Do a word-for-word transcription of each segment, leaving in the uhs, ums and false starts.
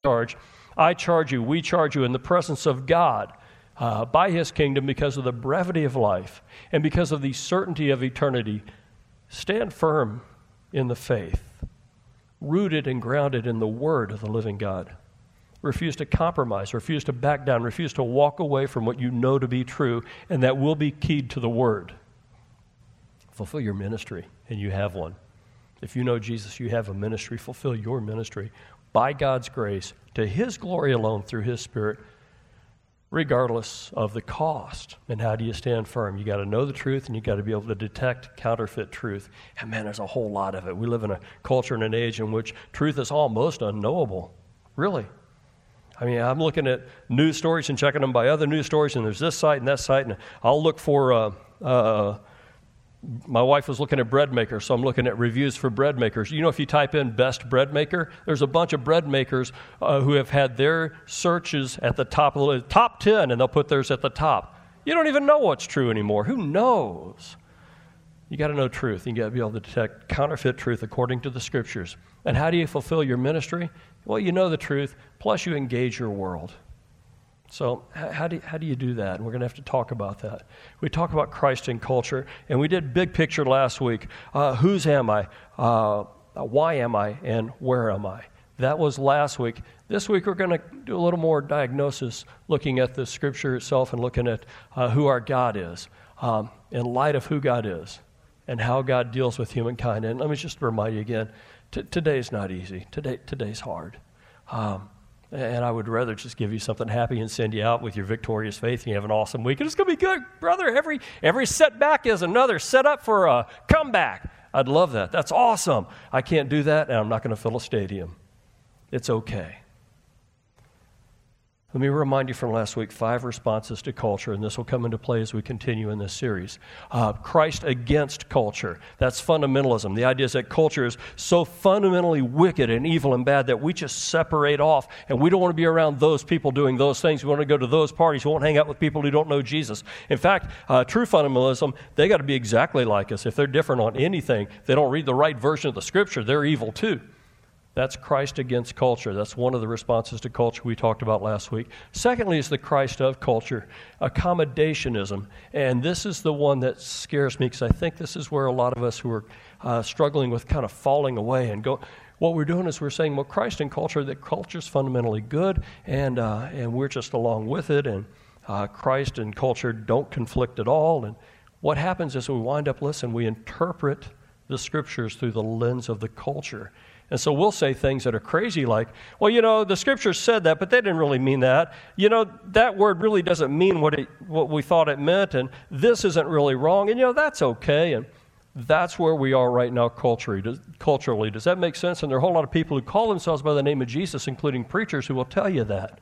charge, I charge you, we charge you in the presence of God uh, by his kingdom because of the brevity of life and because of the certainty of eternity. Stand firm in the faith, rooted and grounded in the word of the living God. Refuse to compromise, refuse to back down, refuse to walk away from what you know to be true, and that will be keyed to the word. Fulfill your ministry, and you have one. If you know Jesus, you have a ministry. Fulfill your ministry by God's grace to his glory alone through his Spirit, regardless of the cost. And how do you stand firm? You got to know the truth, and you got to be able to detect counterfeit truth. And man, there's a whole lot of it. We live in a culture and an age in which truth is almost unknowable. Really. I mean, I'm looking at news stories and checking them by other news stories, and there's this site and that site, and I'll look for, uh, uh, my wife was looking at bread makers, so I'm looking at reviews for bread makers. You know, if you type in best bread maker, there's a bunch of bread makers uh, who have had their searches at the top of the top ten, and they'll put theirs at the top. You don't even know what's true anymore. Who knows? You got to know truth. You got to be able to detect counterfeit truth according to the Scriptures. And how do you fulfill your ministry? Well, you know the truth, plus you engage your world. So how do you, how do you do that? And we're going to have to talk about that. We talk about Christ and culture, and we did big picture last week. Uh, whose am I? Uh, why am I? And where am I? That was last week. This week we're going to do a little more diagnosis, looking at the Scripture itself and looking at uh, who our God is, um, in light of who God is and how God deals with humankind. And let me just remind you again, t- today's not easy. Today, today's hard. Um, and I would rather just give you something happy and send you out with your victorious faith and you have an awesome week. And it's going to be good, brother. Every every setback is another setup for a comeback. I'd love that. That's awesome. I can't do that, and I'm not going to fill a stadium. It's okay. Let me remind you from last week, five responses to culture, and this will come into play as we continue in this series. Uh, Christ against culture. That's fundamentalism. The idea is that culture is so fundamentally wicked and evil and bad that we just separate off, and we don't want to be around those people doing those things. We want to go to those parties. We won't hang out with people who don't know Jesus. In fact, uh, true fundamentalism, they got to be exactly like us. If they're different on anything, they don't read the right version of the Scripture, they're evil too. That's Christ against culture. That's one of the responses to culture we talked about last week. Secondly is the Christ of culture, accommodationism. And this is the one that scares me because I think this is where a lot of us who are uh, struggling with kind of falling away and go. What we're doing is we're saying, well, Christ and culture, that culture's fundamentally good, and uh, and we're just along with it, and uh, Christ and culture don't conflict at all. And what happens is we wind up, listen, we interpret the Scriptures through the lens of the culture. And so we'll say things that are crazy like, well, you know, the Scriptures said that, but they didn't really mean that. You know, that word really doesn't mean what it, what we thought it meant, and this isn't really wrong, and, you know, that's okay. And that's where we are right now culturally. Does, culturally. Does that make sense? And there are a whole lot of people who call themselves by the name of Jesus, including preachers, who will tell you that.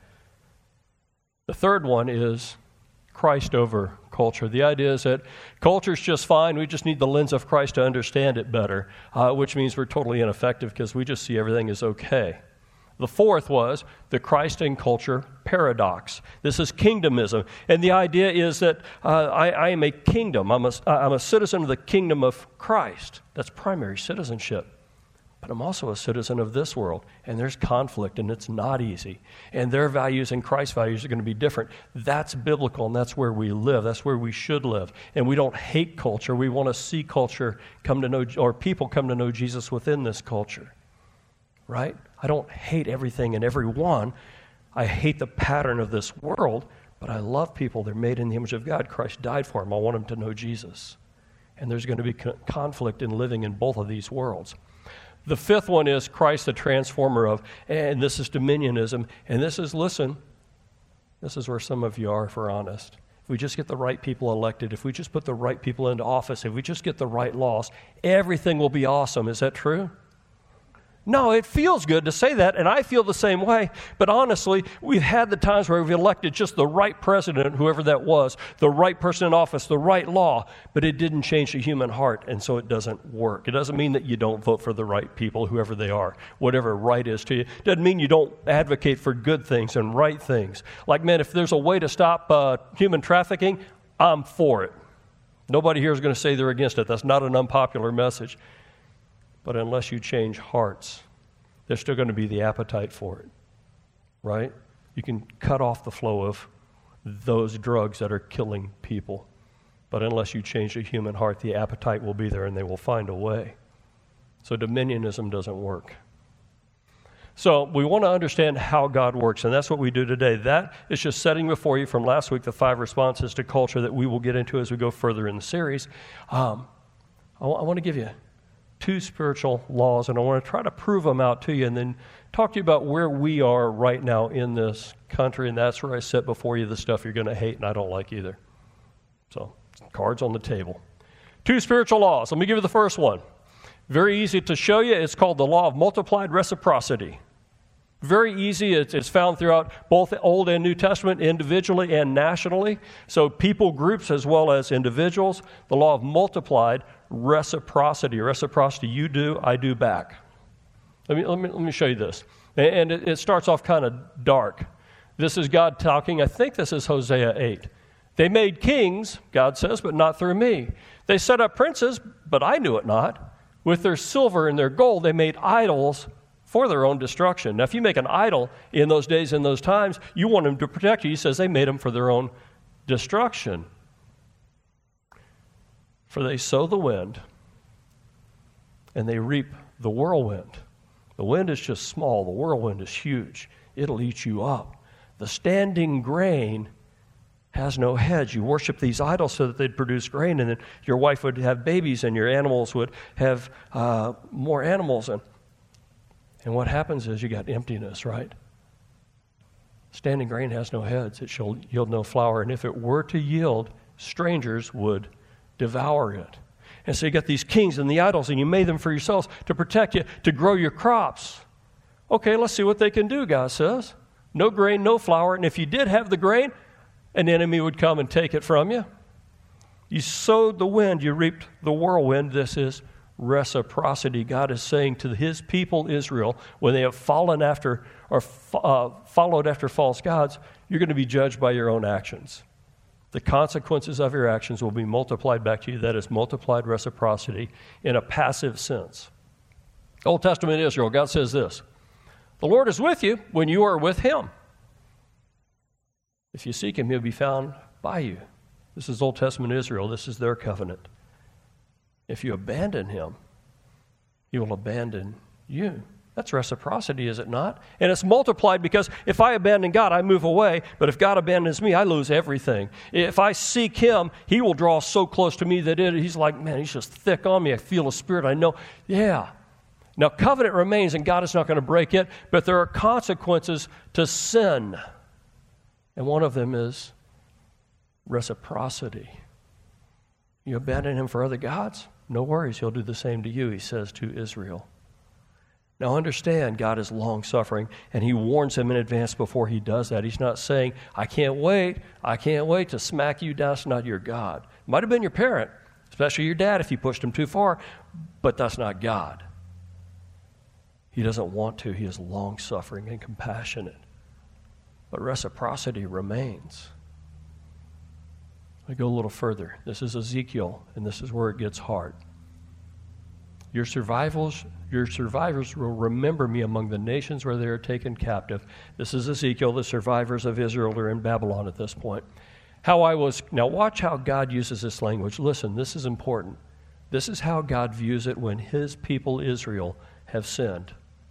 The third one is Christ over culture. The idea is that culture's just fine. We just need the lens of Christ to understand it better, uh, which means we're totally ineffective because we just see everything as okay. The fourth was the Christ and culture paradox. This is kingdomism. And the idea is that uh, I, I am a kingdom. I'm a, I'm a citizen of the kingdom of Christ. That's primary citizenship. But I'm also a citizen of this world, and there's conflict, and it's not easy. And their values and Christ's values are going to be different. That's biblical, and that's where we live. That's where we should live. And we don't hate culture. We want to see culture come to know, or people come to know Jesus within this culture. Right? I don't hate everything and everyone. I hate the pattern of this world, but I love people. They're made in the image of God. Christ died for them. I want them to know Jesus. And there's going to be conflict in living in both of these worlds. The fifth one is Christ, the transformer of, and this is dominionism. And this is, listen, this is where some of you are, if we're honest. If we just get the right people elected, if we just put the right people into office, if we just get the right laws, everything will be awesome. Is that true? No, it feels good to say that, and I feel the same way. But honestly, we've had the times where we've elected just the right president, whoever that was, the right person in office, the right law, but it didn't change the human heart, and so it doesn't work. It doesn't mean that you don't vote for the right people, whoever they are, whatever right is to you. It doesn't mean you don't advocate for good things and right things. Like, man, if there's a way to stop uh, human trafficking, I'm for it. Nobody here is going to say they're against it. That's not an unpopular message. But unless you change hearts, there's still going to be the appetite for it. right? You can cut off the flow of those drugs that are killing people. But unless you change the human heart, the appetite will be there and they will find a way. So dominionism doesn't work. So we want to understand how God works, and that's what we do today. That is just setting before you from last week the five responses to culture that we will get into as we go further in the series. Um, I, w- I want to give you two spiritual laws, and I want to try to prove them out to you and then talk to you about where we are right now in this country, and that's where I set before you the stuff you're going to hate and I don't like either. So, cards on the table. Two spiritual laws. Let me give you the first one. Very easy to show you. It's called the law of multiplied reciprocity. Very easy. It's, it's found throughout both the Old and New Testament, individually and nationally. So people groups as well as individuals. The law of multiplied reciprocity. Reciprocity, you do, I do back. Let me let me, let me show you this. And it, it starts off kind of dark. This is God talking. I think this is Hosea eight. They made kings, God says, but not through me. They set up princes, but I knew it not. With their silver and their gold, they made idols for their own destruction. Now, if you make an idol in those days and those times, you want them to protect you. He says they made them for their own destruction. For they sow the wind, and they reap the whirlwind. The wind is just small. The whirlwind is huge. It'll eat you up. The standing grain has no heads. You worship these idols so that they'd produce grain, and then your wife would have babies, and your animals would have uh, more animals. And, and what happens is you got emptiness, right? Standing grain has no heads. It shall yield no flour. And if it were to yield, strangers would devour it. And so you got these kings and the idols, and you made them for yourselves to protect you, to grow your crops. Okay, let's see what they can do, God says. No grain, no flour. And if you did have the grain, an enemy would come and take it from you. You sowed the wind, you reaped the whirlwind. This is reciprocity. God is saying to his people Israel, when they have fallen after or uh, followed after false gods, you're going to be judged by your own actions. The consequences of your actions will be multiplied back to you. That is multiplied reciprocity in a passive sense. Old Testament Israel, God says this: the Lord is with you when you are with him. If you seek him, he'll be found by you. This is Old Testament Israel. This is their covenant. If you abandon him, he will abandon you. That's reciprocity, is it not? And it's multiplied because if I abandon God, I move away. But if God abandons me, I lose everything. If I seek him, he will draw so close to me that it, he's like, man, he's just thick on me. I feel a spirit. I know. Yeah. Now, covenant remains, and God is not going to break it. But there are consequences to sin. And one of them is reciprocity. You abandon him for other gods? No worries, he'll do the same to you, he says to Israel. Now understand, God is long-suffering, and he warns them in advance before he does that. He's not saying, I can't wait, I can't wait to smack you down. That's not your God. It might have been your parent, especially your dad if you pushed him too far, but that's not God. He doesn't want to. He is long-suffering and compassionate. But reciprocity remains. I go a little further. This is Ezekiel, and this is where it gets hard. Your survivors, your survivors will remember me among the nations where they are taken captive. This is Ezekiel. The survivors of Israel are in Babylon at this point. How I was, now watch how God uses this language. Listen, this is important. This is how God views it when his people Israel have sinned.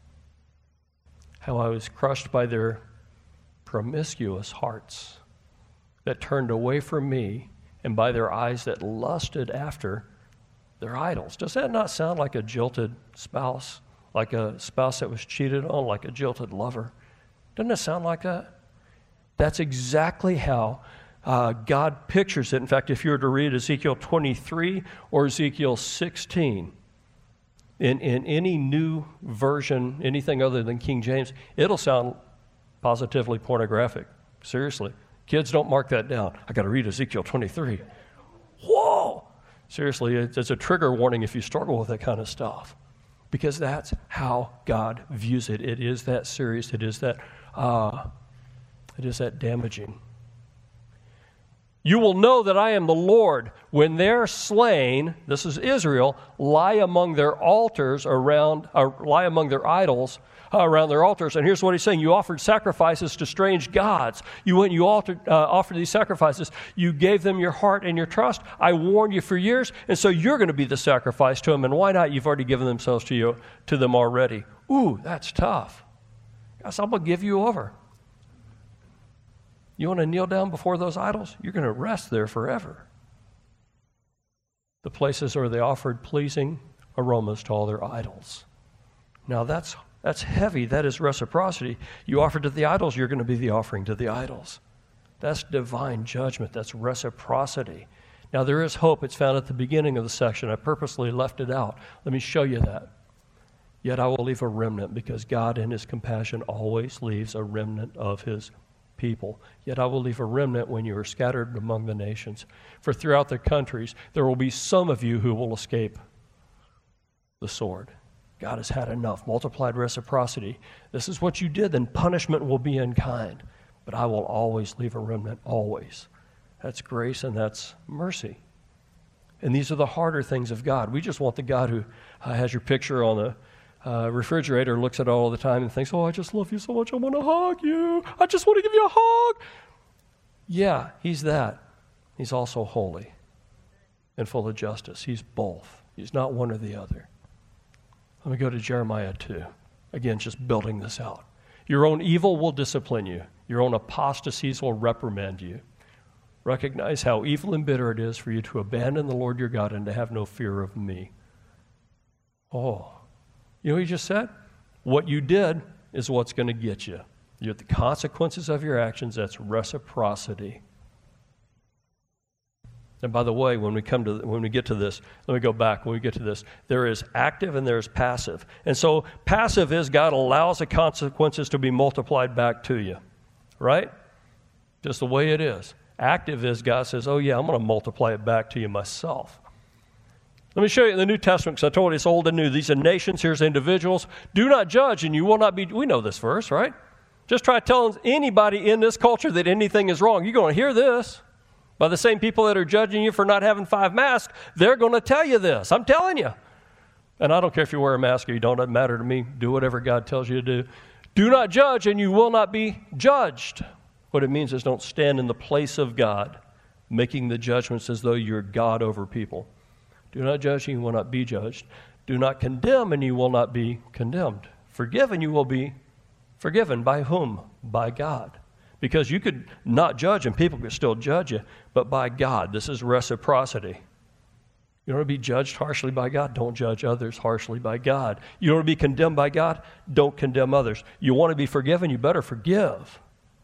How I was crushed by their promiscuous hearts that turned away from me, and by their eyes that lusted after their idols. Does that not sound like a jilted spouse? Like a spouse that was cheated on, like a jilted lover? Doesn't it sound like that? That's exactly how uh, God pictures it. In fact, if you were to read Ezekiel twenty-three or Ezekiel sixteen, in, in any new version, anything other than King James, it'll sound positively pornographic. Seriously. Kids, don't mark that down. I got to read Ezekiel twenty-three. Whoa! Seriously, it's a trigger warning if you struggle with that kind of stuff. Because that's how God views it. It is that serious. It is that, uh, it is that damaging. You will know that I am the Lord when they're slain, this is Israel, lie among their altars around, or lie among their idols around their altars. And here's what he's saying. You offered sacrifices to strange gods. You went and you altered, uh, offered these sacrifices. You gave them your heart and your trust. I warned you for years, and so you're going to be the sacrifice to them. And why not? You've already given themselves to you, to them already. Ooh, that's tough. Guys, I'm going to give you over. You want to kneel down before those idols? You're going to rest there forever. The places where they offered pleasing aromas to all their idols. Now that's that's heavy. That is reciprocity. You offer to the idols, you're going to be the offering to the idols. That's divine judgment. That's reciprocity. Now there is hope. It's found at the beginning of the section. I purposely left it out. Let me show you that. Yet I will leave a remnant, because God in his compassion always leaves a remnant of his people. Yet I will leave a remnant when you are scattered among the nations. For throughout the countries there will be some of you who will escape the sword. God has had enough. Multiplied reciprocity. This is what you did, then punishment will be in kind. But I will always leave a remnant, always. That's grace and that's mercy. And these are the harder things of God. We just want the God who uh, has your picture on the Uh, refrigerator, looks at it all the time and thinks, oh, I just love you so much, I want to hug you. I just want to give you a hug. Yeah, he's that. He's also holy and full of justice. He's both. He's not one or the other. Let me go to Jeremiah two. Again, just building this out. Your own evil will discipline you. Your own apostasies will reprimand you. Recognize how evil and bitter it is for you to abandon the Lord your God and to have no fear of me. Oh, you know what he just said? What you did is what's going to get you. You're the consequences of your actions. That's reciprocity. And by the way, when we come to when we get to this, let me go back. When we get to this, there is active and there is passive. And so passive is God allows the consequences to be multiplied back to you, right? Just the way it is. Active is God says, oh yeah, I'm going to multiply it back to you myself. Let me show you in the New Testament, because I told you it's old and new. These are nations, here's individuals. Do not judge, and you will not be, we know this verse, right? Just try telling anybody in this culture that anything is wrong. You're going to hear this. By the same people that are judging you for not having five masks, they're going to tell you this. I'm telling you. And I don't care if you wear a mask or you don't, it doesn't matter to me. Do whatever God tells you to do. Do not judge, and you will not be judged. What it means is don't stand in the place of God, making the judgments as though you're God over people. Do not judge, and you will not be judged. Do not condemn, and you will not be condemned. Forgive, and you will be forgiven. By whom? By God. Because you could not judge, and people could still judge you, but by God. This is reciprocity. You want to be judged harshly by God? Don't judge others harshly by God. You want to be condemned by God? Don't condemn others. You want to be forgiven? You better forgive.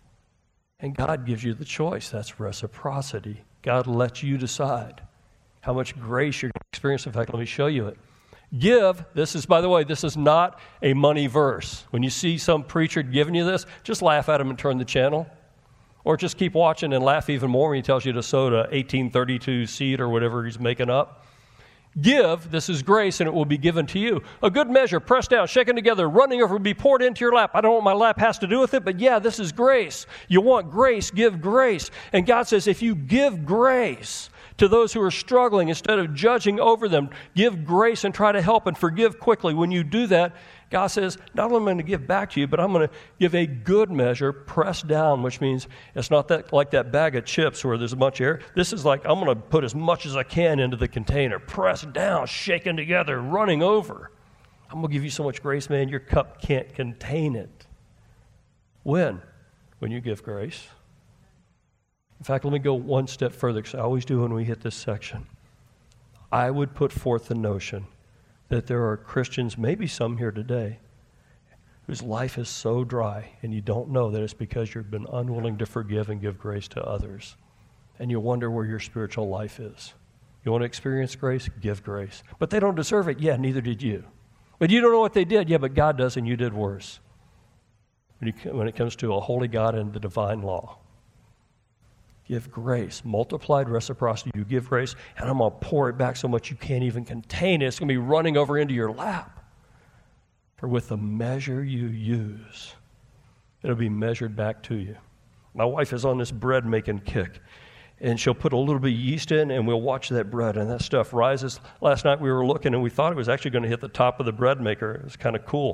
And God gives you the choice. That's reciprocity. God lets you decide how much grace you're going to experience. In fact, let me show you it. Give, this is, by the way, this is not a money verse. When you see some preacher giving you this, just laugh at him and turn the channel. Or just keep watching and laugh even more when he tells you to sow to eighteen thirty-two seed or whatever he's making up. Give, this is grace, and it will be given to you. A good measure, pressed down, shaken together, running over, will be poured into your lap. I don't know what my lap has to do with it, but yeah, this is grace. You want grace, give grace. And God says, if you give grace to those who are struggling, instead of judging over them, give grace and try to help and forgive quickly. When you do that, God says, not only am I going to give back to you, but I'm going to give a good measure, pressed down, which means it's not that like that bag of chips where there's a bunch of air. This is like, I'm going to put as much as I can into the container, pressed down, shaken together, running over. I'm going to give you so much grace, man, your cup can't contain it. When? When you give grace. In fact, let me go one step further, because I always do when we hit this section. I would put forth the notion that there are Christians, maybe some here today, whose life is so dry, and you don't know that it's because you've been unwilling to forgive and give grace to others. And you wonder where your spiritual life is. You want to experience grace? Give grace. But they don't deserve it. Yeah, neither did you. But you don't know what they did. Yeah, but God does, and you did worse. When, you, when it comes to a holy God and the divine law. Give grace, multiplied reciprocity. You give grace, and I'm going to pour it back so much you can't even contain it. It's going to be running over into your lap. For with the measure you use, it'll be measured back to you. My wife is on this bread-making kick, and she'll put a little bit of yeast in, and we'll watch that bread, and that stuff rises. Last night we were looking, and we thought it was actually going to hit the top of the bread maker. It was kind of cool.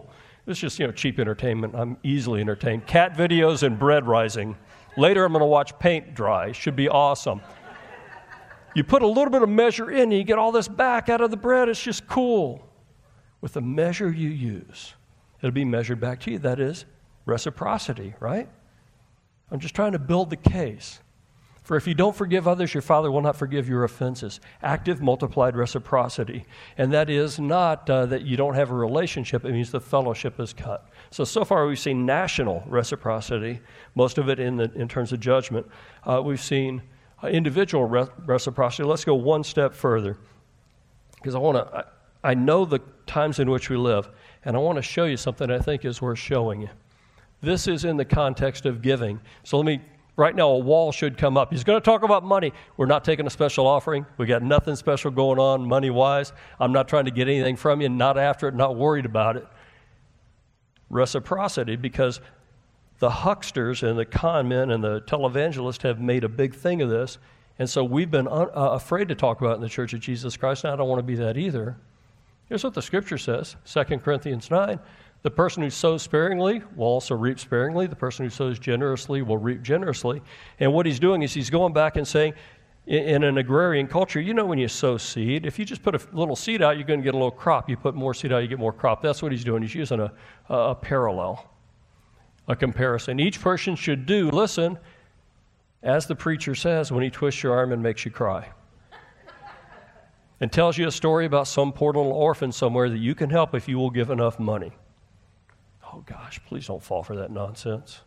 It's just, you know, cheap entertainment. I'm easily entertained. Cat videos and bread rising. Later, I'm going to watch paint dry. Should be awesome. You put a little bit of measure in, and you get all this back out of the bread. It's just cool. With the measure you use, it'll be measured back to you. That is reciprocity, right? I'm just trying to build the case. For if you don't forgive others, your Father will not forgive your offenses. Active multiplied reciprocity. And that is not uh, that you don't have a relationship. It means the fellowship is cut. So, so far we've seen national reciprocity, most of it in, the, in terms of judgment. Uh, we've seen uh, individual re- reciprocity. Let's go one step further. Because I want to, I, I know the times in which we live, and I want to show you something I think is worth showing you. This is in the context of giving. So let me... Right now, a wall should come up. He's going to talk about money. We're not taking a special offering. We got nothing special going on money-wise. I'm not trying to get anything from you, not after it, not worried about it. Reciprocity, because the hucksters and the con men and the televangelists have made a big thing of this, and so we've been un- uh, afraid to talk about it in the Church of Jesus Christ, and I don't want to be that either. Here's what the Scripture says, Second Corinthians nine. The person who sows sparingly will also reap sparingly. The person who sows generously will reap generously. And what he's doing is he's going back and saying, in, in an agrarian culture, you know when you sow seed, if you just put a little seed out, you're going to get a little crop. You put more seed out, you get more crop. That's what he's doing. He's using a, a, a parallel, a comparison. Each person should do, listen, as the preacher says when he twists your arm and makes you cry. And tells you a story about some poor little orphan somewhere that you can help if you will give enough money. Oh gosh, please don't fall for that nonsense.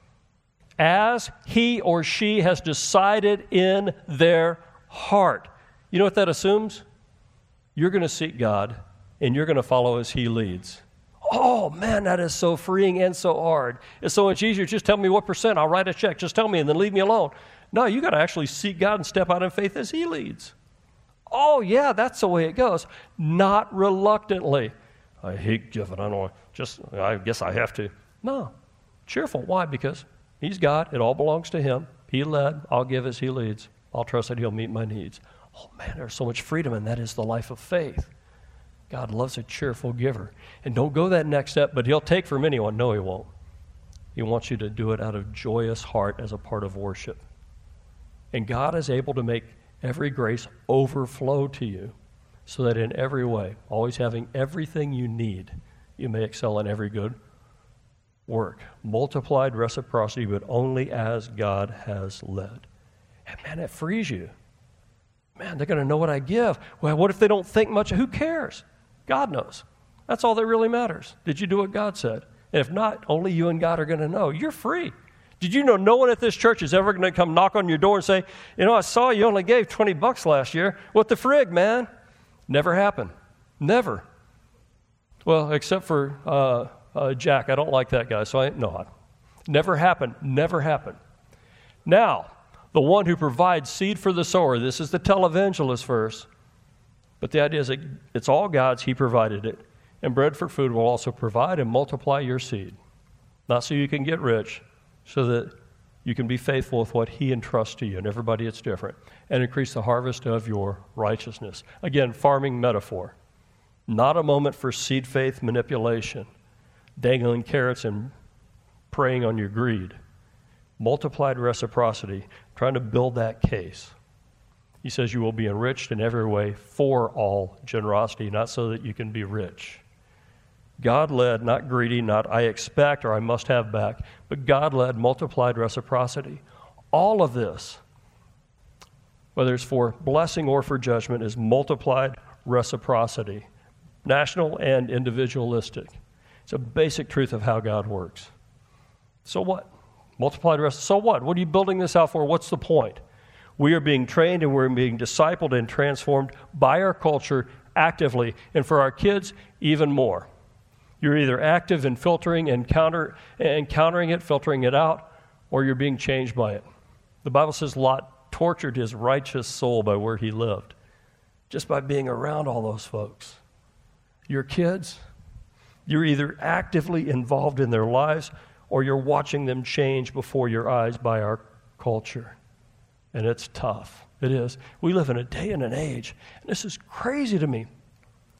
As he or she has decided in their heart. You know what that assumes? You're going to seek God and you're going to follow as he leads. Oh man, that is so freeing and so hard. It's so much easier. Just tell me what percent. I'll write a check. Just tell me and then leave me alone. No, you got to actually seek God and step out in faith as he leads. Oh yeah, that's the way it goes. Not reluctantly. I hate giving. I don't just, I guess I have to. No. Cheerful. Why? Because he's God. It all belongs to him. He led. I'll give as he leads. I'll trust that he'll meet my needs. Oh man, there's so much freedom, and that is the life of faith. God loves a cheerful giver. And don't go that next step, but he'll take from anyone. No, he won't. He wants you to do it out of joyous heart as a part of worship. And God is able to make every grace overflow to you, so that in every way, always having everything you need, you may excel in every good work. Multiplied reciprocity, but only as God has led. And man, it frees you. Man, they're going to know what I give. Well, what if they don't think much? Who cares? God knows. That's all that really matters. Did you do what God said? And if not, only you and God are going to know. You're free. Did you know no one at this church is ever going to come knock on your door and say, you know, I saw you only gave twenty bucks last year. What the frig, man? Never happened. Never. Well, except for uh, uh, Jack. I don't like that guy, so I no. Never happened. Never happened. Now, the one who provides seed for the sower, this is the televangelist verse, but the idea is that it's all God's. He provided it. And bread for food will also provide and multiply your seed. Not so you can get rich, so that you can be faithful with what he entrusts to you, and everybody it's different, and increase the harvest of your righteousness. Again, farming metaphor. Not a moment for seed faith manipulation, dangling carrots and preying on your greed. Multiplied reciprocity, trying to build that case. He says you will be enriched in every way for all generosity, not so that you can be rich. God-led, not greedy, not I expect or I must have back, but God-led, multiplied reciprocity. All of this, whether it's for blessing or for judgment, is multiplied reciprocity, national and individualistic. It's a basic truth of how God works. So what? Multiplied reciprocity. So what? What are you building this out for? What's the point? We are being trained and we're being discipled and transformed by our culture actively, and for our kids, even more. You're either active in filtering and counter and countering it, filtering it out, or you're being changed by it. The Bible says Lot tortured his righteous soul by where he lived, just by being around all those folks. Your kids, you're either actively involved in their lives, or you're watching them change before your eyes by our culture. And it's tough. It is. We live in a day and an age, and this is crazy to me,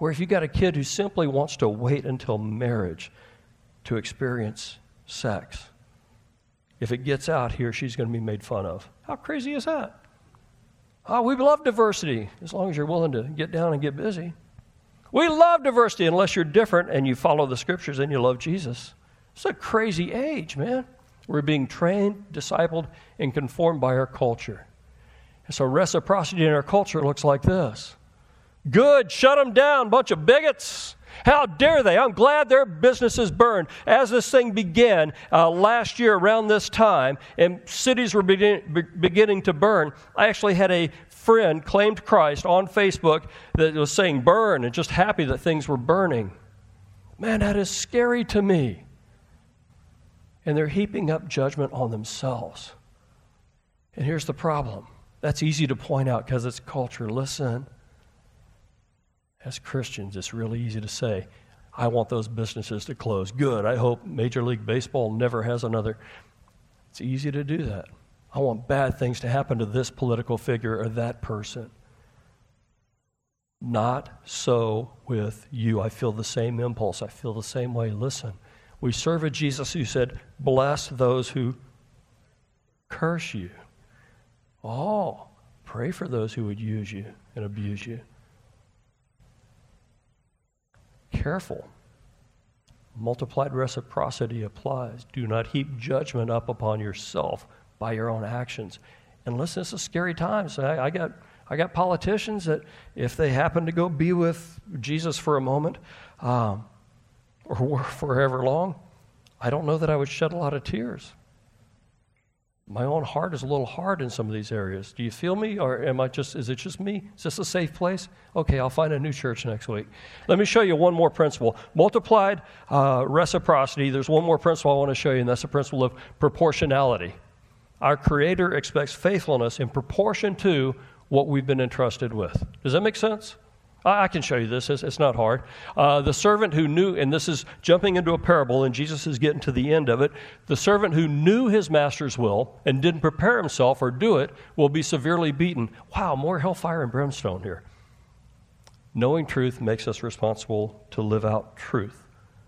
Where if you got a kid who simply wants to wait until marriage to experience sex, if it gets out, he or she's going to be made fun of. How crazy is that? Oh, we love diversity as long as you're willing to get down and get busy. We love diversity unless you're different and you follow the scriptures and you love Jesus. It's a crazy age, man. We're being trained, discipled, and conformed by our culture. And so reciprocity in our culture looks like this. Good, shut them down, bunch of bigots. How dare they? I'm glad their businesses burned. As this thing began uh, last year around this time, and cities were begin, be, beginning to burn, I actually had a friend claimed Christ on Facebook that was saying burn and just happy that things were burning. Man, that is scary to me. And they're heaping up judgment on themselves. And here's the problem. That's easy to point out because it's culture. Listen. As Christians, it's really easy to say, I want those businesses to close. Good. I hope Major League Baseball never has another. It's easy to do that. I want bad things to happen to this political figure or that person. Not so with you. I feel the same impulse. I feel the same way. Listen, we serve a Jesus who said, bless those who curse you. Oh, pray for those who would use you and abuse you. Careful. Multiplied reciprocity applies. Do not heap judgment up upon yourself by your own actions. And listen, it's a scary time. So I, I got I got politicians that if they happen to go be with Jesus for a moment, um, or forever long, I don't know that I would shed a lot of tears. My own heart is a little hard in some of these areas. Do you feel me, or am I just, is it just me? Is this a safe place? Okay, I'll find a new church next week. Let me show you one more principle. Multiplied uh, reciprocity, there's one more principle I want to show you, and that's the principle of proportionality. Our Creator expects faithfulness in proportion to what we've been entrusted with. Does that make sense? I can show you this. It's, it's not hard. Uh, the servant who knew, and this is jumping into a parable, and Jesus is getting to the end of it. The servant who knew his master's will and didn't prepare himself or do it will be severely beaten. Wow, more hellfire and brimstone here. Knowing truth makes us responsible to live out truth.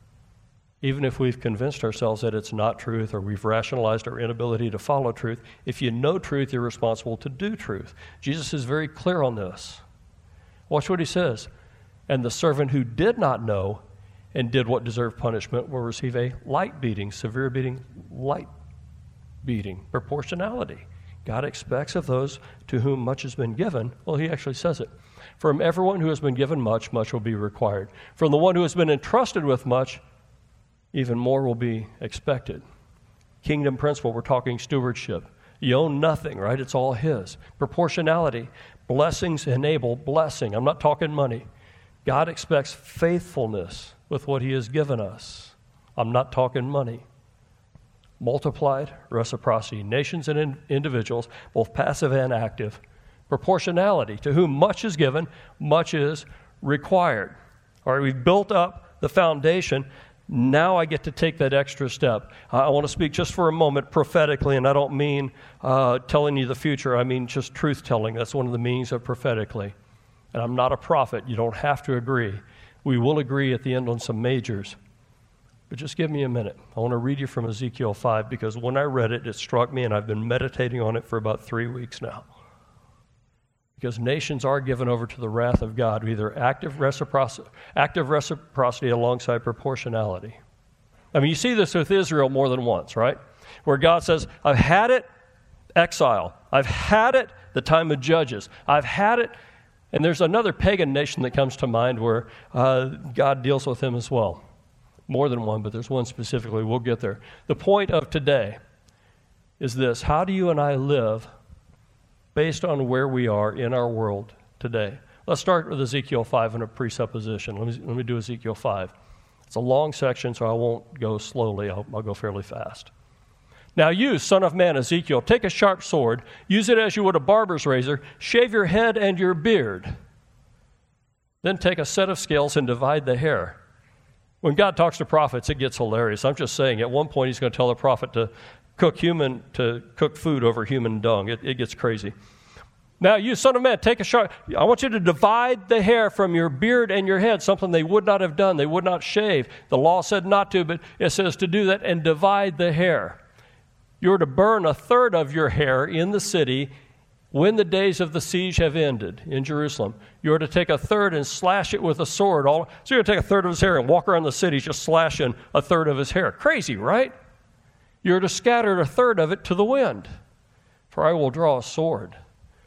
Even if we've convinced ourselves that it's not truth or we've rationalized our inability to follow truth, if you know truth, you're responsible to do truth. Jesus is very clear on this. Watch what he says. And the servant who did not know and did what deserved punishment will receive a light beating, severe beating, light beating, proportionality. God expects of those to whom much has been given. Well, he actually says it. From everyone who has been given much, much will be required. From the one who has been entrusted with much, even more will be expected. Kingdom principle, we're talking stewardship. You own nothing, right? It's all his. Proportionality. Blessings enable blessing. I'm not talking money. God expects faithfulness with what he has given us. I'm not talking money. Multiplied reciprocity. Nations and in- individuals, both passive and active. Proportionality. To whom much is given, much is required. All right, we've built up the foundation. Now I get to take that extra step. Uh, I want to speak just for a moment prophetically, and I don't mean uh, telling you the future. I mean just truth-telling. That's one of the meanings of prophetically. And I'm not a prophet. You don't have to agree. We will agree at the end on some majors. But just give me a minute. I want to read you from Ezekiel five, because when I read it, it struck me, and I've been meditating on it for about three weeks now. Because nations are given over to the wrath of God, either active reciprocity, active reciprocity alongside proportionality. I mean, you see this with Israel more than once, right? Where God says, I've had it, exile. I've had it, the time of judges. I've had it, and there's another pagan nation that comes to mind where uh, God deals with them as well. More than one, but there's one specifically. We'll get there. The point of today is this. How do you and I live based on where we are in our world today? Let's start with Ezekiel five and a presupposition. Let me, let me do Ezekiel five. It's a long section, so I won't go slowly. I'll, I'll go fairly fast. Now you, son of man, Ezekiel, take a sharp sword, use it as you would a barber's razor, shave your head and your beard. Then take a set of scales and divide the hair. When God talks to prophets, it gets hilarious. I'm just saying, at one point he's going to tell the prophet to cook human to cook food over human dung. It, it gets crazy. Now, you son of man, take a sharp, I want you to divide the hair from your beard and your head, something they would not have done. They would not shave. The law said not to, but it says to do that, and divide the hair. You're to burn a third of your hair in the city when the days of the siege have ended in Jerusalem. You're to take a third and slash it with a sword. All, so you're going to take a third of his hair and walk around the city just slashing a third of his hair. Crazy, right? You're to scatter a third of it to the wind, for I will draw a sword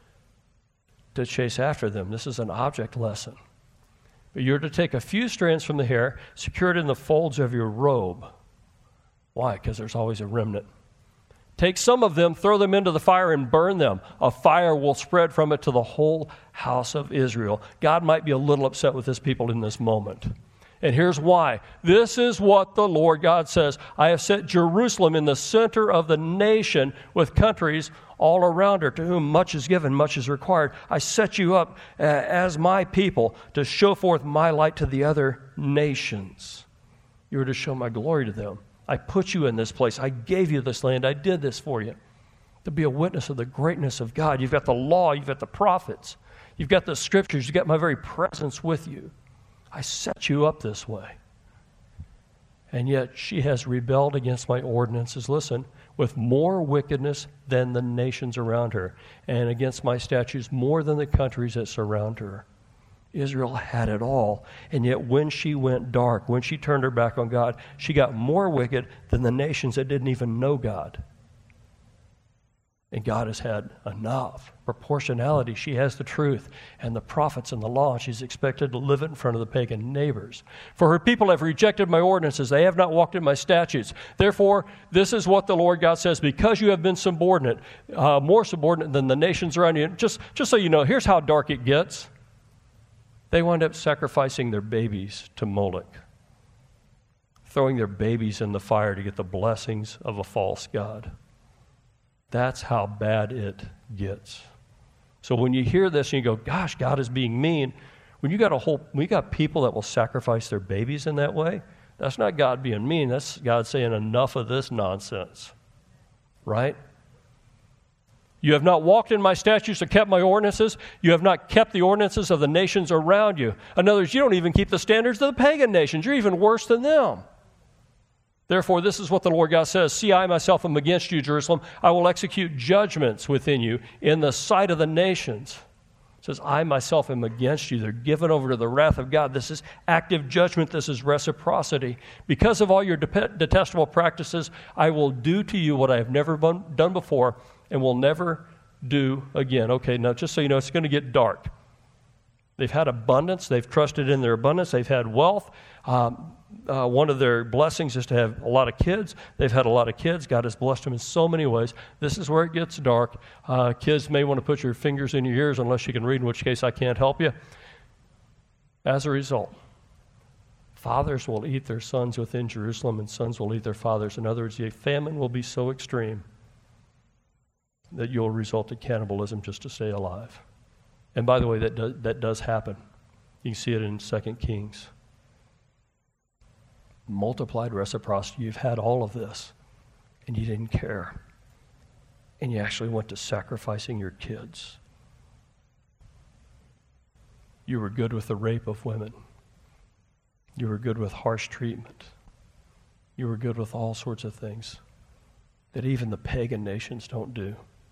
to chase after them. This is an object lesson. But you're to take a few strands from the hair, secure it in the folds of your robe. Why? Because there's always a remnant. Take some of them, throw them into the fire, and burn them. A fire will spread from it to the whole house of Israel. God might be a little upset with his people in this moment. And here's why. This is what the Lord God says. I have set Jerusalem in the center of the nation with countries all around her, to whom much is given, much is required. I set you up uh, as my people to show forth my light to the other nations. You are to show my glory to them. I put you in this place. I gave you this land. I did this for you. To be a witness of the greatness of God. You've got the law. You've got the prophets. You've got the scriptures. You've got my very presence with you. I set you up this way. And yet she has rebelled against my ordinances, listen, with more wickedness than the nations around her, and against my statutes more than the countries that surround her. Israel had it all, and yet when she went dark, when she turned her back on God, she got more wicked than the nations that didn't even know God. And God has had enough. Proportionality, she has the truth and the prophets and the law, and she's expected to live it in front of the pagan neighbors. For her people have rejected my ordinances. They have not walked in my statutes. Therefore, this is what the Lord God says, because you have been subordinate, uh, more subordinate than the nations around you. Just, just so you know, here's how dark it gets. They wind up sacrificing their babies to Moloch, throwing their babies in the fire to get the blessings of a false god. That's how bad it gets. So when you hear this and you go, gosh, God is being mean, when you got a whole, when you got people that will sacrifice their babies in that way, that's not God being mean. That's God saying enough of this nonsense, right? You have not walked in my statutes or kept my ordinances. You have not kept the ordinances of the nations around you. In other words, you don't even keep the standards of the pagan nations. You're even worse than them. Therefore, this is what the Lord God says. See, I myself am against you, Jerusalem. I will execute judgments within you in the sight of the nations. It says, I myself am against you. They're given over to the wrath of God. This is active judgment. This is reciprocity. Because of all your de- detestable practices, I will do to you what I have never been, done before and will never do again. Okay, now just so you know, it's going to get dark. They've had abundance. They've trusted in their abundance. They've had wealth. Um, Uh, one of their blessings is to have a lot of kids. They've had a lot of kids. God has blessed them in so many ways. This is where it gets dark. Uh, kids may want to put your fingers in your ears unless you can read, in which case I can't help you. As a result, fathers will eat their sons within Jerusalem, and sons will eat their fathers. In other words, the famine will be so extreme that you'll result in cannibalism just to stay alive. And by the way, that does, that does happen. You can see it in Second Kings. Multiplied reciprocity. You've had all of this, and you didn't care. And you actually went to sacrificing your kids. You were good with the rape of women. You were good with harsh treatment. You were good with all sorts of things that even the pagan nations don't do.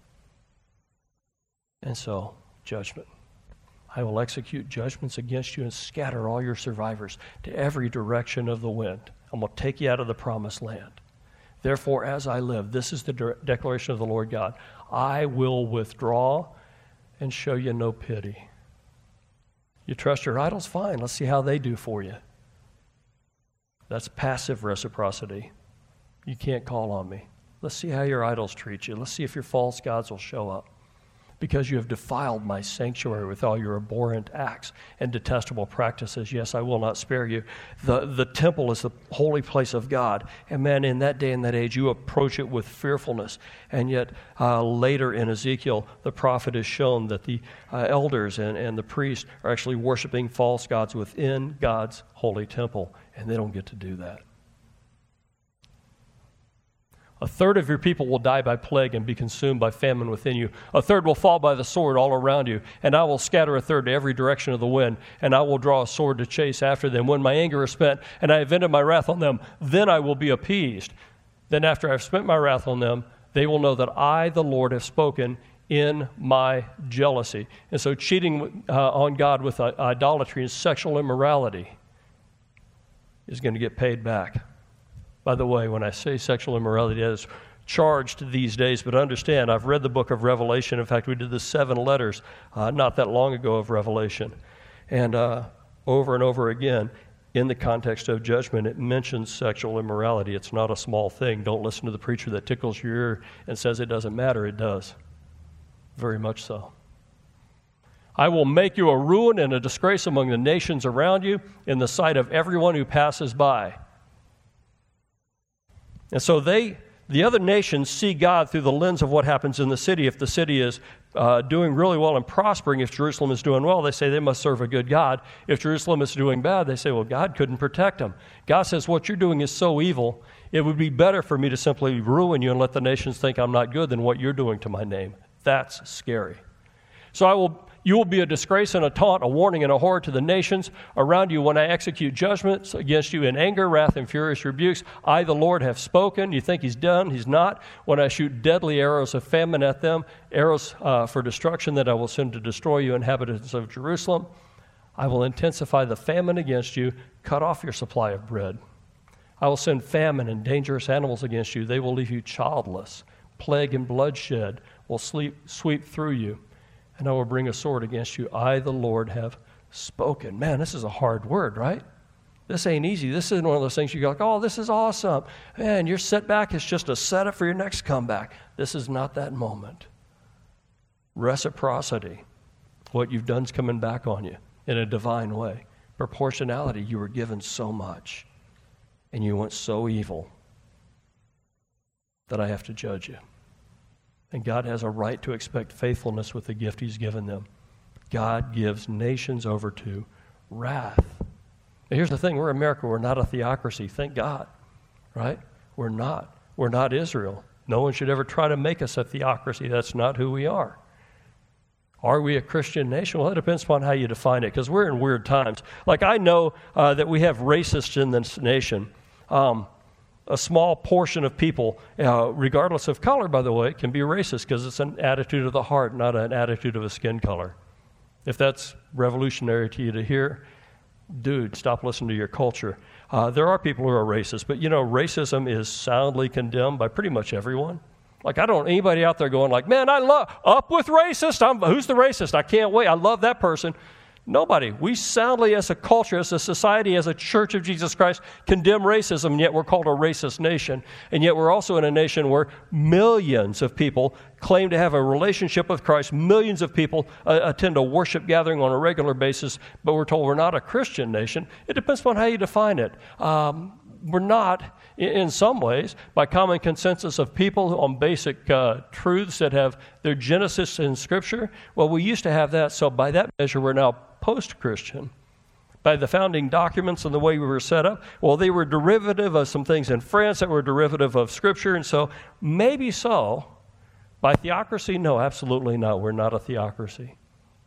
And so, judgment. I will execute judgments against you and scatter all your survivors to every direction of the wind. I'm going to take you out of the promised land. Therefore, as I live, this is the de- declaration of the Lord God, I will withdraw and show you no pity. You trust your idols? Fine. Let's see how they do for you. That's passive reciprocity. You can't call on me. Let's see how your idols treat you. Let's see if your false gods will show up. Because you have defiled my sanctuary with all your abhorrent acts and detestable practices. Yes, I will not spare you. The, the temple is the holy place of God. And man, in that day and that age, you approach it with fearfulness. And yet, uh, later in Ezekiel, the prophet is shown that the uh, elders and, and the priests are actually worshiping false gods within God's holy temple. And they don't get to do that. A third of your people will die by plague and be consumed by famine within you. A third will fall by the sword all around you. And I will scatter a third to every direction of the wind. And I will draw a sword to chase after them. When my anger is spent and I have vented my wrath on them, then I will be appeased. Then after I have spent my wrath on them, they will know that I, the Lord, have spoken in my jealousy. And so cheating uh, on God with uh, idolatry and sexual immorality is going to get paid back. By the way, when I say sexual immorality, that is charged these days, but understand, I've read the book of Revelation. In fact, we did the seven letters uh, not that long ago of Revelation. And uh, over and over again, in the context of judgment, it mentions sexual immorality. It's not a small thing. Don't listen to the preacher that tickles your ear and says it doesn't matter. It does. Very much so. I will make you a ruin and a disgrace among the nations around you in the sight of everyone who passes by. And so they, the other nations, see God through the lens of what happens in the city. If the city is uh, doing really well and prospering, if Jerusalem is doing well, they say they must serve a good God. If Jerusalem is doing bad, they say, well, God couldn't protect them. God says, what you're doing is so evil, it would be better for me to simply ruin you and let the nations think I'm not good than what you're doing to my name. That's scary. So I will... You will be a disgrace and a taunt, a warning and a horror to the nations around you when I execute judgments against you in anger, wrath, and furious rebukes. I, the Lord, have spoken. You think he's done. He's not. When I shoot deadly arrows of famine at them, arrows uh, for destruction that I will send to destroy you, inhabitants of Jerusalem, I will intensify the famine against you, cut off your supply of bread. I will send famine and dangerous animals against you. They will leave you childless. Plague and bloodshed will sleep, sweep through you. And I will bring a sword against you. I, the Lord, have spoken. Man, this is a hard word, right? This ain't easy. This isn't one of those things you go like, oh, this is awesome. Man, your setback is just a setup for your next comeback. This is not that moment. Reciprocity. What you've done is coming back on you in a divine way. Proportionality. You were given so much, and you went so evil that I have to judge you. And God has a right to expect faithfulness with the gift he's given them. God gives nations over to wrath. And here's the thing, we're America, we're not a theocracy, thank God, right? We're not. We're not Israel. No one should ever try to make us a theocracy. That's not who we are. Are we a Christian nation? Well, it depends upon how you define it, because we're in weird times. Like, I know uh, that we have racists in this nation. Um, A small portion of people, uh, regardless of color, by the way, can be racist because it's an attitude of the heart, not an attitude of a skin color. If that's revolutionary to you to hear, dude, stop listening to your culture. Uh, there are people who are racist, but you know, racism is soundly condemned by pretty much everyone. Like, I don't anybody out there going like, man, I love, up with racist. I'm, who's the racist? I can't wait. I love that person. Nobody. We soundly, as a culture, as a society, as a church of Jesus Christ, condemn racism, and yet we're called a racist nation. And yet we're also in a nation where millions of people claim to have a relationship with Christ. Millions of people uh, attend a worship gathering on a regular basis, but we're told we're not a Christian nation. It depends on how you define it. Um, we're not, in some ways, by common consensus of people on basic uh, truths that have their genesis in Scripture. Well, we used to have that, so by that measure, we're now post-Christian. By the founding documents and the way we were set up, well, they were derivative of some things in France that were derivative of Scripture, and so maybe so. By theocracy, no, absolutely not. We're not a theocracy.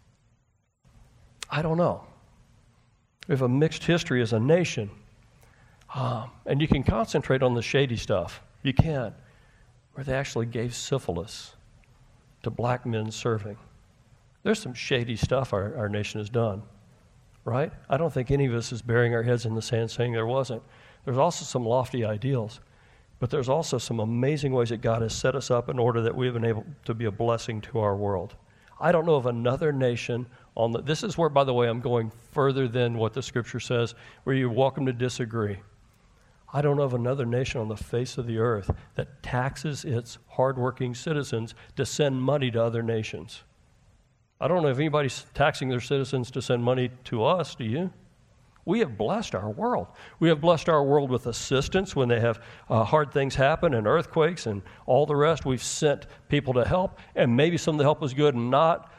I don't know. We have a mixed history as a nation. Um, and you can concentrate on the shady stuff. You can. Where they actually gave syphilis to black men serving. There's some shady stuff our, our nation has done, right? I don't think any of us is burying our heads in the sand saying there wasn't. There's also some lofty ideals, but there's also some amazing ways that God has set us up in order that we've been able to be a blessing to our world. I don't know of another nation on the, this is where, by the way, I'm going further than what the Scripture says, where you're welcome to disagree. I don't know of another nation on the face of the earth that taxes its hardworking citizens to send money to other nations. I don't know if anybody's taxing their citizens to send money to us, do you? We have blessed our world. We have blessed our world with assistance when they have uh, hard things happen and earthquakes and all the rest. We've sent people to help, and maybe some of the help was good and not.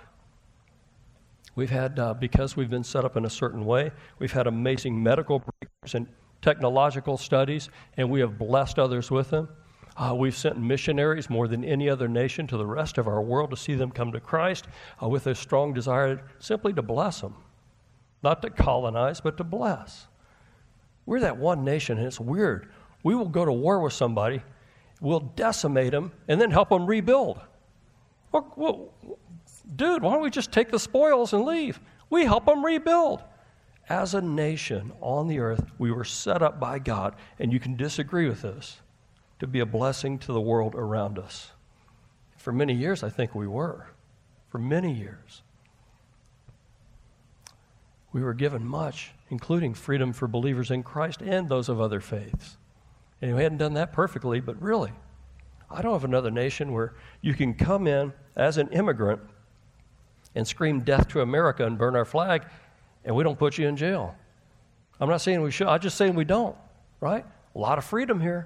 We've had, uh, because we've been set up in a certain way, we've had amazing medical breakthroughs and technological studies, and we have blessed others with them. Uh, we've sent missionaries more than any other nation to the rest of our world to see them come to Christ uh, with a strong desire simply to bless them. Not to colonize, but to bless. We're that one nation, and it's weird. We will go to war with somebody, we'll decimate them, and then help them rebuild. Well, well, dude, why don't we just take the spoils and leave? We help them rebuild. As a nation on the earth, we were set up by God, and you can disagree with this, to be a blessing to the world around us. For many years, I think we were. For many years. We were given much, including freedom for believers in Christ and those of other faiths. And we hadn't done that perfectly, but really, I don't have another nation where you can come in as an immigrant and scream death to America and burn our flag, and we don't put you in jail. I'm not saying we should. I'm just saying we don't, right? A lot of freedom here.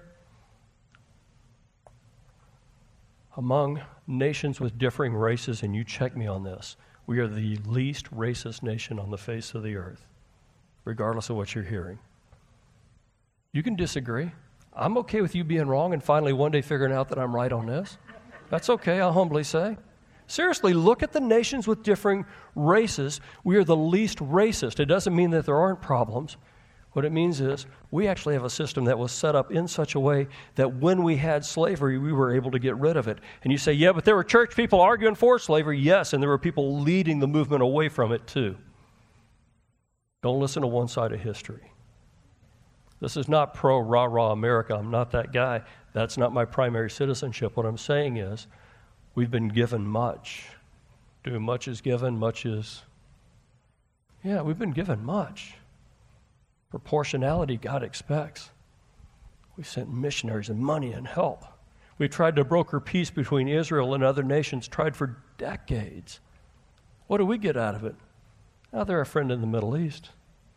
Among nations with differing races, and you check me on this, we are the least racist nation on the face of the earth, regardless of what you're hearing. You can disagree. I'm okay with you being wrong and finally one day figuring out that I'm right on this. That's okay, I'll humbly say. Seriously, look at the nations with differing races. We are the least racist. It doesn't mean that there aren't problems. What it means is we actually have a system that was set up in such a way that when we had slavery, we were able to get rid of it. And you say, yeah, but there were church people arguing for slavery. Yes, and there were people leading the movement away from it too. Don't listen to one side of history. This is not pro-rah-rah America. I'm not that guy. That's not my primary citizenship. What I'm saying is we've been given much. To much is given, much is... Yeah, we've been given much. Proportionality God expects. We've sent missionaries and money and help. We tried to broker peace between Israel and other nations, tried for decades. What do we get out of it? Now they're a friend in the Middle East.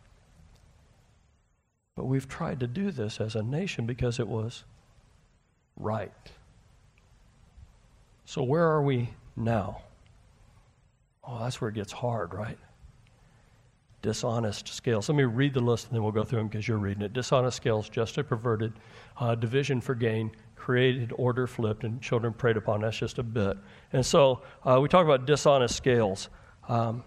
But we've tried to do this as a nation because it was right. So where are we now? Oh, that's where it gets hard, right? Dishonest scales. Let me read the list and then we'll go through them because you're reading it. Dishonest scales, justice perverted, uh, division for gain, created order flipped, and children preyed upon. That's just a bit. And so uh, we talk about dishonest scales. Um,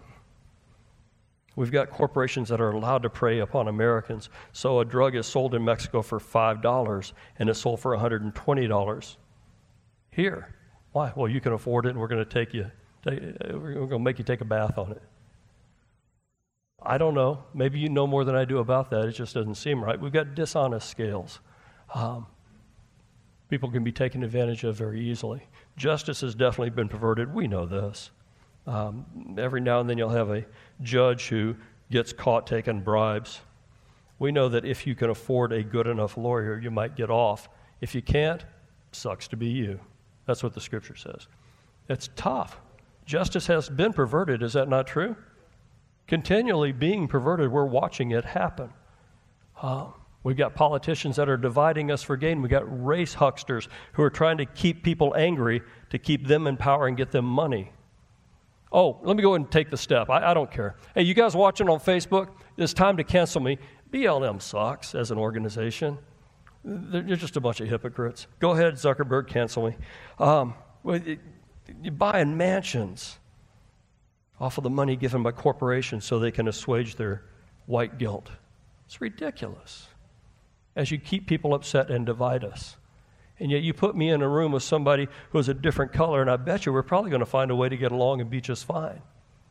we've got corporations that are allowed to prey upon Americans. So a drug is sold in Mexico for five dollars and it's sold for one hundred twenty dollars here. Why? Well, you can afford it and we're going to take you, take, we're going to make you take a bath on it. I don't know. Maybe you know more than I do about that. It just doesn't seem right. We've got dishonest scales. Um, people can be taken advantage of very easily. Justice has definitely been perverted. We know this. Um, every now and then you'll have a judge who gets caught taking bribes. We know that if you can afford a good enough lawyer, you might get off. If you can't, sucks to be you. That's what the scripture says. It's tough. Justice has been perverted. Is that not true? Continually being perverted. We're watching it happen. Uh, we've got politicians that are dividing us for gain. We've got race hucksters who are trying to keep people angry to keep them in power and get them money. Oh, let me go ahead and take the step. I, I don't care. Hey, you guys watching on Facebook, it's time to cancel me. B L M sucks as an organization. They're just a bunch of hypocrites. Go ahead, Zuckerberg, cancel me. Um, you're buying mansions off of the money given by corporations so they can assuage their white guilt. It's ridiculous. As you keep people upset and divide us. And yet you put me in a room with somebody who is a different color, and I bet you we're probably going to find a way to get along and be just fine.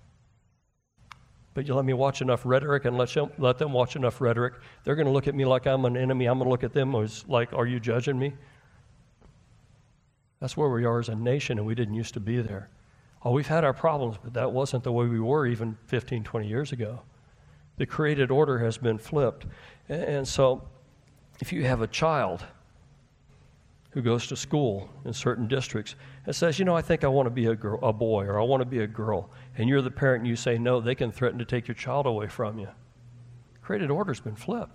But you let me watch enough rhetoric and let, you, let them watch enough rhetoric, they're going to look at me like I'm an enemy. I'm going to look at them as like, are you judging me? That's where we are as a nation, and we didn't used to be there. Oh, we've had our problems, but that wasn't the way we were even fifteen, twenty years ago. The created order has been flipped. And so if you have a child who goes to school in certain districts and says, you know, I think I want to be a girl, a boy, or I want to be a girl, and you're the parent and you say no, they can threaten to take your child away from you. Created order's been flipped.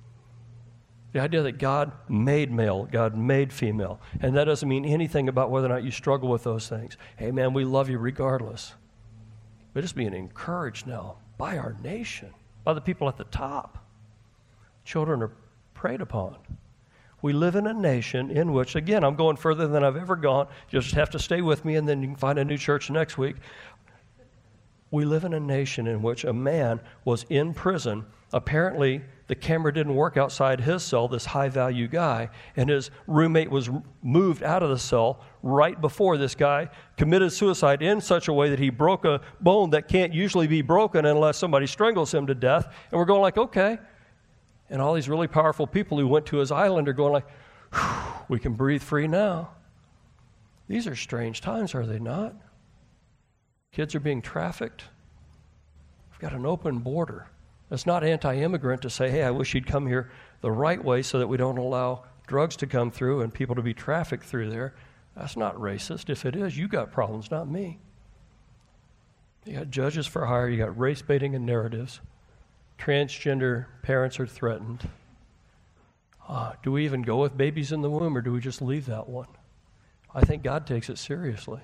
The idea that God made male, God made female, and that doesn't mean anything about whether or not you struggle with those things. Hey, man, we love you regardless. We're just being encouraged now by our nation, by the people at the top. Children are preyed upon. We live in a nation in which, again, I'm going further than I've ever gone. You'll just have to stay with me, and then you can find a new church next week. We live in a nation in which a man was in prison. Apparently, the camera didn't work outside his cell, this high-value guy, and his roommate was moved out of the cell right before this guy committed suicide in such a way that he broke a bone that can't usually be broken unless somebody strangles him to death. And we're going like, okay. And all these really powerful people who went to his island are going like, we can breathe free now. These are strange times, are they not? Kids are being trafficked. We've got an open border. It's not anti-immigrant to say, hey, I wish you'd come here the right way so that we don't allow drugs to come through and people to be trafficked through there. That's not racist. If it is, you got problems, not me. You got judges for hire. You got race baiting and narratives. Transgender parents are threatened. Uh, do we even go with babies in the womb, or do we just leave that one? I think God takes it seriously.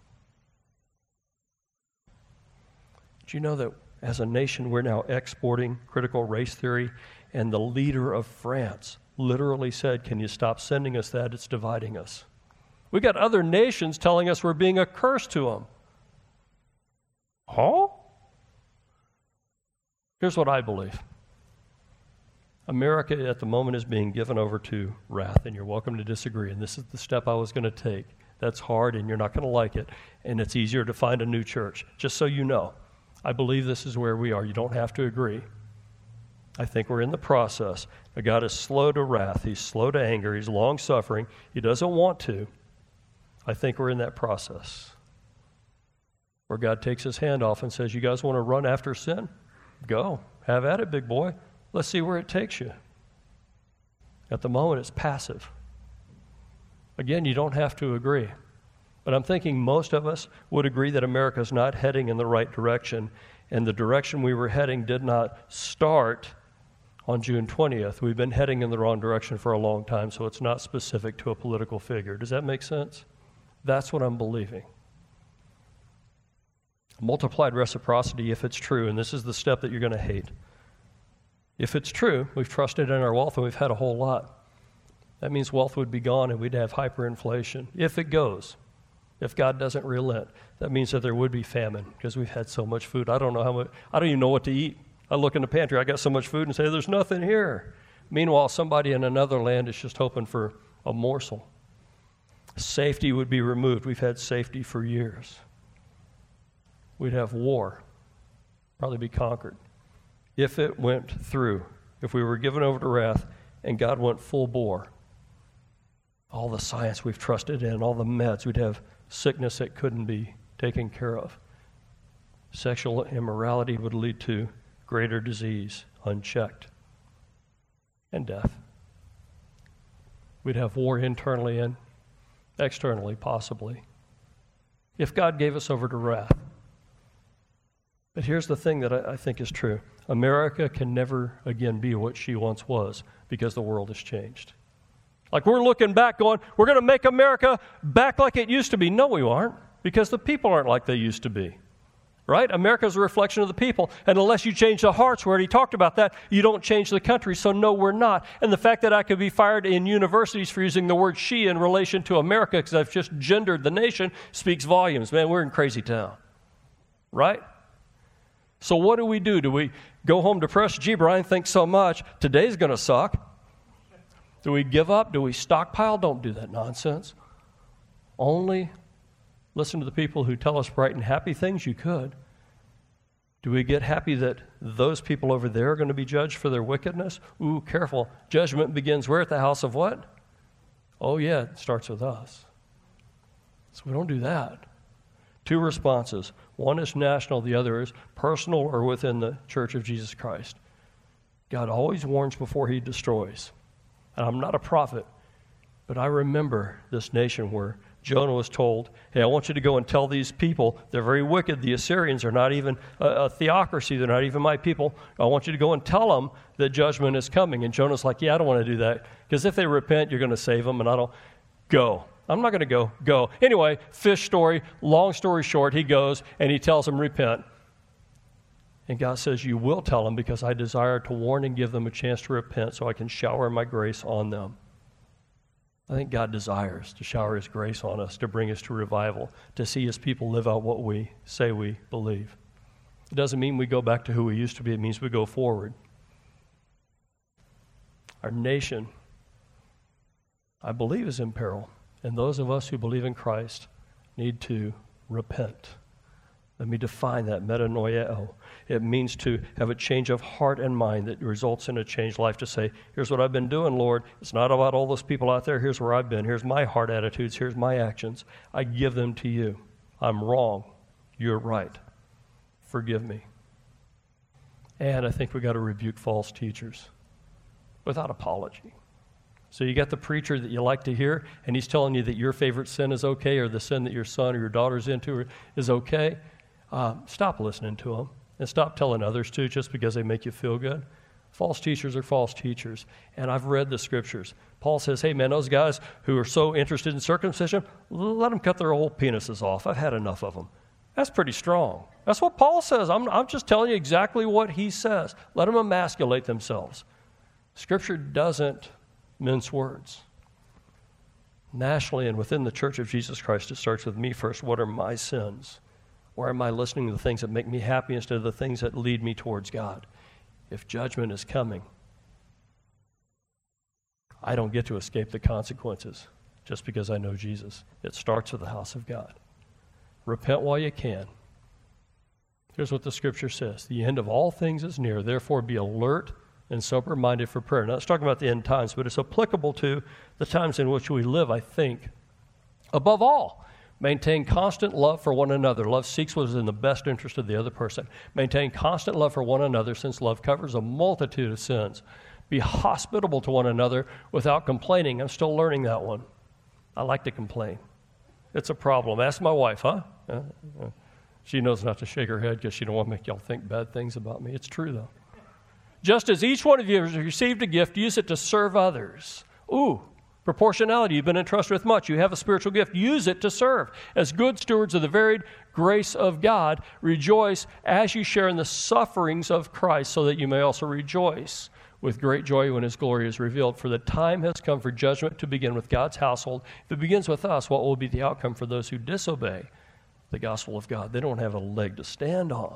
Do you know that as a nation, we're now exporting critical race theory, and the leader of France literally said, can you stop sending us that? It's dividing us. We got other nations telling us we're being a curse to them. Huh? Here's what I believe. America at the moment is being given over to wrath, and you're welcome to disagree, and this is the step I was going to take. That's hard, and you're not going to like it, and it's easier to find a new church, just so you know. I believe this is where we are. You don't have to agree. I think we're in the process. But God is slow to wrath. He's slow to anger. He's long-suffering. He doesn't want to. I think we're in that process where God takes his hand off and says, you guys want to run after sin? Go. Have at it, big boy. Let's see where it takes you. At the moment, it's passive. Again, you don't have to agree. But I'm thinking most of us would agree that America's not heading in the right direction, and the direction we were heading did not start on June twentieth. We've been heading in the wrong direction for a long time, so it's not specific to a political figure. Does that make sense? That's what I'm believing. Multiplied reciprocity, if it's true, and this is the step that you're going to hate. If it's true, we've trusted in our wealth and we've had a whole lot. That means wealth would be gone and we'd have hyperinflation. If it goes. If God doesn't relent, that means that there would be famine because we've had so much food. I don't know how much, I don't even know what to eat. I look in the pantry, I got so much food and say, there's nothing here. Meanwhile, somebody in another land is just hoping for a morsel. Safety would be removed. We've had safety for years. We'd have war, probably be conquered. If it went through, if we were given over to wrath and God went full bore, all the science we've trusted in, all the meds, we'd have sickness that couldn't be taken care of. Sexual immorality would lead to greater disease, unchecked, and death. We'd have war internally and externally, possibly, if God gave us over to wrath. But here's the thing that I, I think is true. America can never again be what she once was because the world has changed. Like we're looking back going, we're going to make America back like it used to be. No, we aren't, because the people aren't like they used to be. Right? America's a reflection of the people. And unless you change the hearts, we already talked about that, you don't change the country. So no, we're not. And the fact that I could be fired in universities for using the word she in relation to America because I've just gendered the nation speaks volumes. Man, we're in crazy town. Right? So what do we do? Do we go home depressed? Gee, Brian, thanks so much. Today's going to suck. Do we give up? Do we stockpile? Don't do that nonsense. Only listen to the people who tell us bright and happy things. You could. Do we get happy that those people over there are going to be judged for their wickedness? Ooh, careful. Judgment begins where? At the house of what? Oh, yeah, it starts with us. So we don't do that. Two responses. One is national. The other is personal or within the Church of Jesus Christ. God always warns before he destroys. And I'm not a prophet, but I remember this nation where Jonah was told, hey, I want you to go and tell these people, they're very wicked. The Assyrians are not even a, a theocracy. They're not even my people. I want you to go and tell them that judgment is coming. And Jonah's like, yeah, I don't want to do that, because if they repent, you're going to save them, and I don't. Go. I'm not going to go. Go. Anyway, fish story, long story short, he goes and he tells them, repent. And God says, you will tell them because I desire to warn and give them a chance to repent so I can shower my grace on them. I think God desires to shower his grace on us, to bring us to revival, to see his people live out what we say we believe. It doesn't mean we go back to who we used to be. It means we go forward. Our nation, I believe, is in peril. And those of us who believe in Christ need to repent. Let me define that, metanoia. It means to have a change of heart and mind that results in a changed life, to say, here's what I've been doing, Lord. It's not about all those people out there. Here's where I've been. Here's my heart attitudes. Here's my actions. I give them to you. I'm wrong. You're right. Forgive me. And I think we've got to rebuke false teachers without apology. So you got the preacher that you like to hear, and he's telling you that your favorite sin is okay, or the sin that your son or your daughter's into is okay. Uh, stop listening to them and stop telling others to just because they make you feel good. False teachers are false teachers. And I've read the scriptures. Paul says, hey, man, those guys who are so interested in circumcision, let them cut their old penises off. I've had enough of them. That's pretty strong. That's what Paul says. I'm, I'm just telling you exactly what he says. Let them emasculate themselves. Scripture doesn't mince words. Nationally and within the Church of Jesus Christ, it starts with me first. What are my sins? Or am I listening to the things that make me happy instead of the things that lead me towards God? If judgment is coming, I don't get to escape the consequences just because I know Jesus. It starts with the house of God. Repent while you can. Here's what the scripture says. The end of all things is near. Therefore be alert and sober-minded for prayer. Now, it's talking about the end times, but it's applicable to the times in which we live, I think. Above all, maintain constant love for one another. Love seeks what is in the best interest of the other person. Maintain constant love for one another, since love covers a multitude of sins. Be hospitable to one another without complaining. I'm still learning that one. I like to complain. It's a problem. Ask my wife, huh? Uh, uh, she knows not to shake her head because she don't want to make y'all think bad things about me. It's true, though. Just as each one of you has received a gift, use it to serve others. Ooh, proportionality. You've been entrusted with much. You have a spiritual gift. Use it to serve. As good stewards of the varied grace of God, rejoice as you share in the sufferings of Christ, so that you may also rejoice with great joy when his glory is revealed. For the time has come for judgment to begin with God's household. If it begins with us, what will be the outcome for those who disobey the gospel of God? They don't have a leg to stand on.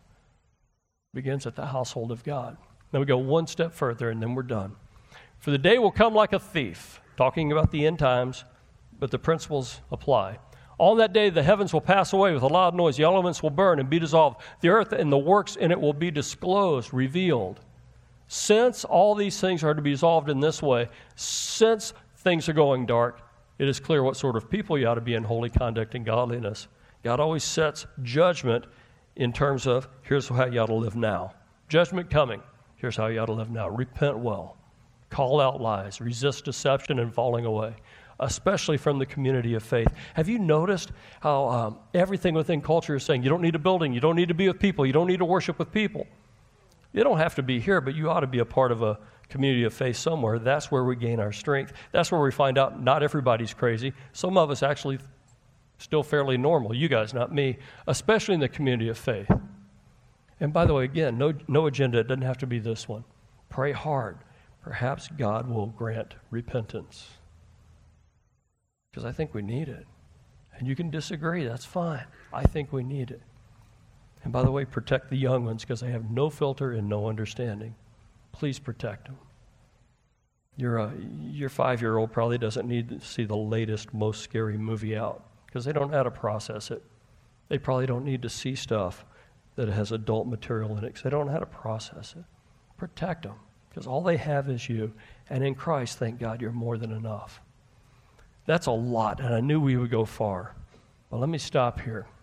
It begins at the household of God. Then we go one step further, and then we're done. For the day will come like a thief, talking about the end times, but the principles apply. On that day, the heavens will pass away with a loud noise. The elements will burn and be dissolved. The earth and the works in it will be disclosed, revealed. Since all these things are to be resolved in this way, since things are going dark, it is clear what sort of people you ought to be in holy conduct and godliness. God always sets judgment in terms of, here's how you ought to live now. Judgment coming. Here's how you ought to live now. Repent well. Call out lies. Resist deception and falling away, especially from the community of faith. Have you noticed how um, everything within culture is saying, you don't need a building, you don't need to be with people, you don't need to worship with people. You don't have to be here, but you ought to be a part of a community of faith somewhere. That's where we gain our strength. That's where we find out not everybody's crazy. Some of us actually still fairly normal. You guys, not me, especially in the community of faith. And by the way, again, no, no agenda. It doesn't have to be this one. Pray hard. Perhaps God will grant repentance. Because I think we need it. And you can disagree. That's fine. I think we need it. And by the way, protect the young ones, because they have no filter and no understanding. Please protect them. Your, uh, your five-year-old probably doesn't need to see the latest, most scary movie out, because they don't know how to process it. They probably don't need to see stuff that has adult material in it, because they don't know how to process it. Protect them, because all they have is you. And in Christ, thank God, you're more than enough. That's a lot, and I knew we would go far. But let me stop here.